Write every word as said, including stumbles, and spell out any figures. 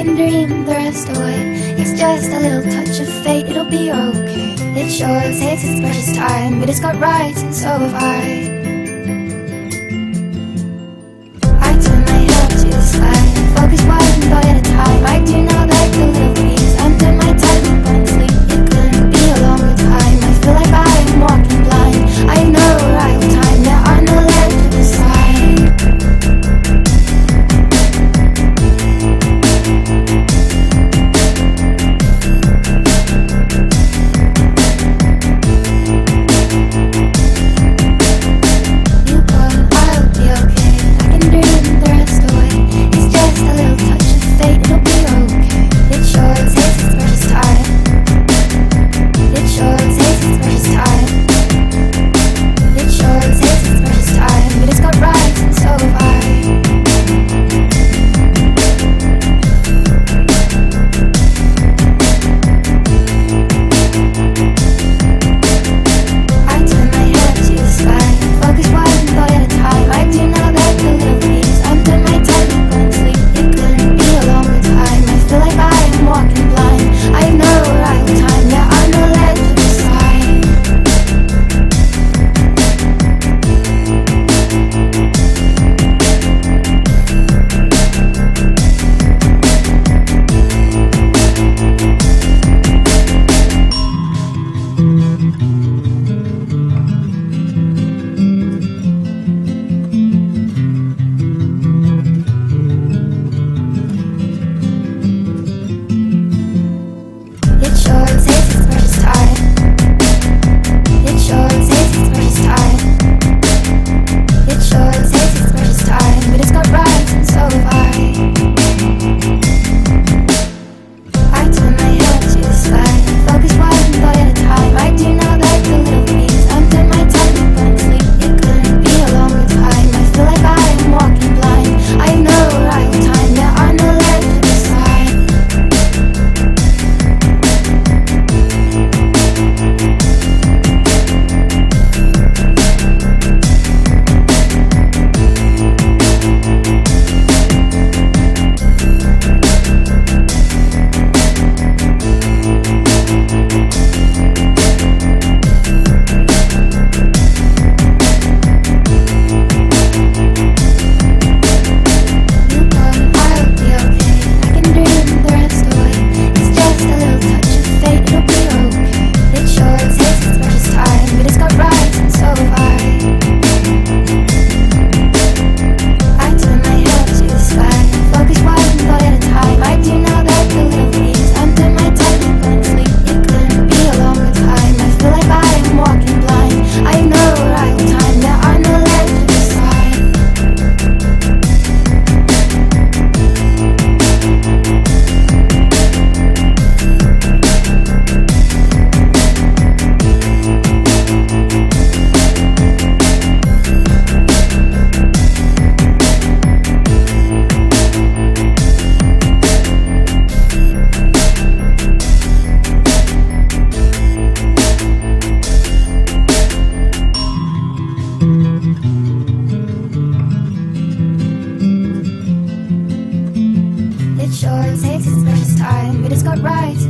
can dream the rest away. It's just a little touch of fate, it'll be okay. It sure takes its precious time, but it's got rights and so have I. I turn my head to the sky, focus one thought at a time. I do not like the little peace, I'm turn my time up on sleep. It couldn't be a longer time, I feel like I am walking blind. I have no right time, there are no left to decide. It sure takes its precious time, but it's got rights